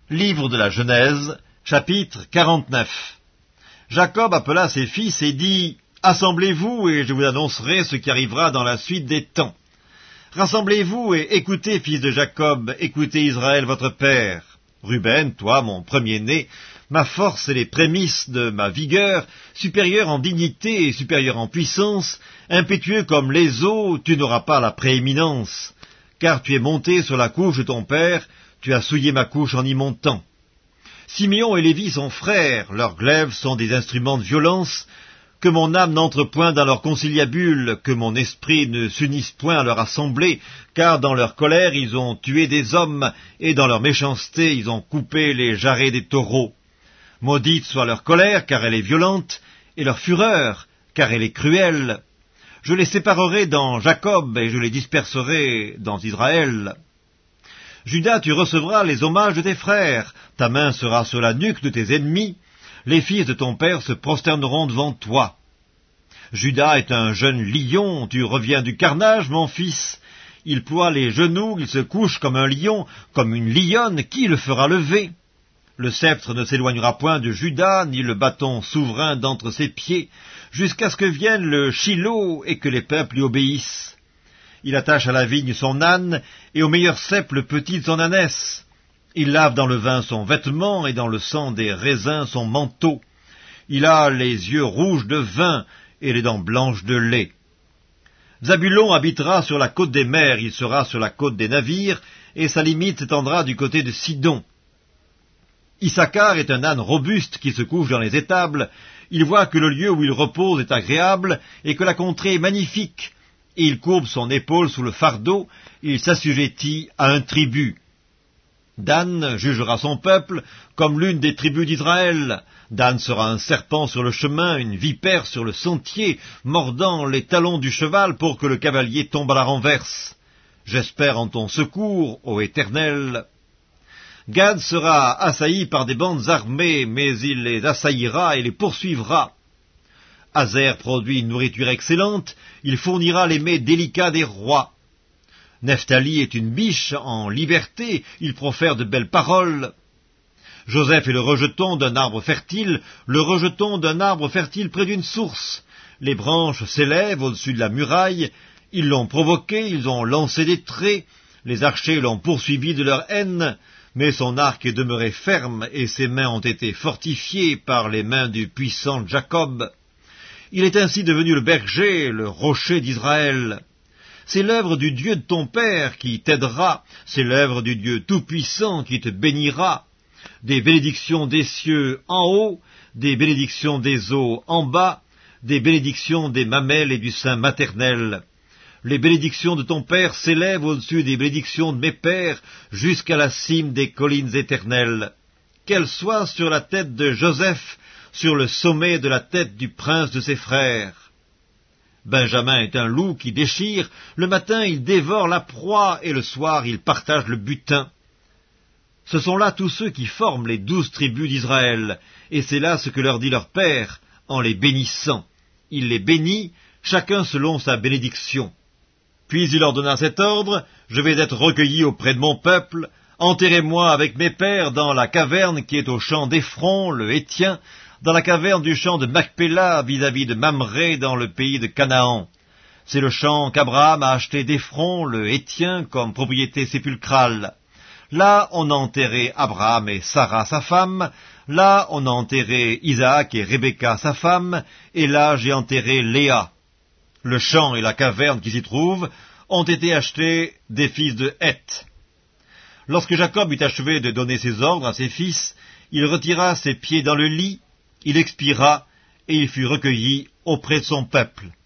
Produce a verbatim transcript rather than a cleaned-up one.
Livre de la Genèse, chapitre quarante-neuf. Jacob appela ses fils et dit, « Assemblez-vous, et je vous annoncerai ce qui arrivera dans la suite des temps. Rassemblez-vous et écoutez, fils de Jacob, écoutez Israël votre père. Ruben, toi, mon premier-né, ma force et les prémices de ma vigueur, supérieur en dignité et supérieur en puissance, impétueux comme les eaux, tu n'auras pas la prééminence, car tu es monté sur la couche de ton père, tu as souillé ma couche en y montant. Siméon et Lévi sont frères, leurs glaives sont des instruments de violence, que mon âme n'entre point dans leur conciliabule, que mon esprit ne s'unisse point à leur assemblée, car dans leur colère ils ont tué des hommes, et dans leur méchanceté ils ont coupé les jarrets des taureaux. Maudite soit leur colère, car elle est violente, et leur fureur, car elle est cruelle. Je les séparerai dans Jacob, et je les disperserai dans Israël. Judas, tu recevras les hommages de tes frères, ta main sera sur la nuque de tes ennemis, les fils de ton père se prosterneront devant toi. Judas est un jeune lion, tu reviens du carnage, mon fils. Il ploie les genoux, il se couche comme un lion, comme une lionne, qui le fera lever? Le sceptre ne s'éloignera point de Judas, ni le bâton souverain d'entre ses pieds, jusqu'à ce que vienne le Shilo et que les peuples lui obéissent. Il attache à la vigne son âne, et au meilleur cep le petit de son ânesse. Il lave dans le vin son vêtement, et dans le sang des raisins son manteau. Il a les yeux rouges de vin, et les dents blanches de lait. Zabulon habitera sur la côte des mers, il sera sur la côte des navires, et sa limite s'étendra du côté de Sidon. Issachar est un âne robuste qui se couche dans les étables. Il voit que le lieu où il repose est agréable, et que la contrée est magnifique. Et il courbe son épaule sous le fardeau, il s'assujettit à un tribut. Dan jugera son peuple comme l'une des tribus d'Israël. Dan sera un serpent sur le chemin, une vipère sur le sentier, mordant les talons du cheval pour que le cavalier tombe à la renverse. J'espère en ton secours, ô Éternel. Gad sera assailli par des bandes armées, mais il les assaillira et les poursuivra. Azer produit une nourriture excellente, il fournira les mets délicats des rois. Nephtali est une biche en liberté, il profère de belles paroles. Joseph est le rejeton d'un arbre fertile, le rejeton d'un arbre fertile près d'une source. Les branches s'élèvent au-dessus de la muraille, ils l'ont provoqué, ils ont lancé des traits, les archers l'ont poursuivi de leur haine, mais son arc est demeuré ferme, et ses mains ont été fortifiées par les mains du puissant Jacob. Il est ainsi devenu le berger, le rocher d'Israël. C'est l'œuvre du Dieu de ton père qui t'aidera, c'est l'œuvre du Dieu tout-puissant qui te bénira. Des bénédictions des cieux en haut, des bénédictions des eaux en bas, des bénédictions des mamelles et du sein maternel. Les bénédictions de ton père s'élèvent au-dessus des bénédictions de mes pères, jusqu'à la cime des collines éternelles. Qu'elles soient sur la tête de Joseph, sur le sommet de la tête du prince de ses frères. Benjamin est un loup qui déchire, le matin il dévore la proie, et le soir il partage le butin. Ce sont là tous ceux qui forment les douze tribus d'Israël, et c'est là ce que leur dit leur père, en les bénissant. Il les bénit, chacun selon sa bénédiction. Puis il leur donna cet ordre, « Je vais être recueilli auprès de mon peuple, enterrez-moi avec mes pères dans la caverne qui est au champ d'Ephron, le Hétien, dans la caverne du champ de Macpéla, vis-à-vis de Mamré, dans le pays de Canaan. C'est le champ qu'Abraham a acheté d'Ephron, le Hétien, comme propriété sépulcrale. Là, on a enterré Abraham et Sarah, sa femme. Là, on a enterré Isaac et Rebecca, sa femme. Et là, j'ai enterré Léa. Le champ et la caverne qui s'y trouvent ont été achetés des fils de Heth. » Lorsque Jacob eut achevé de donner ses ordres à ses fils, il retira ses pieds dans le lit, il expira, et il fut recueilli auprès de son peuple.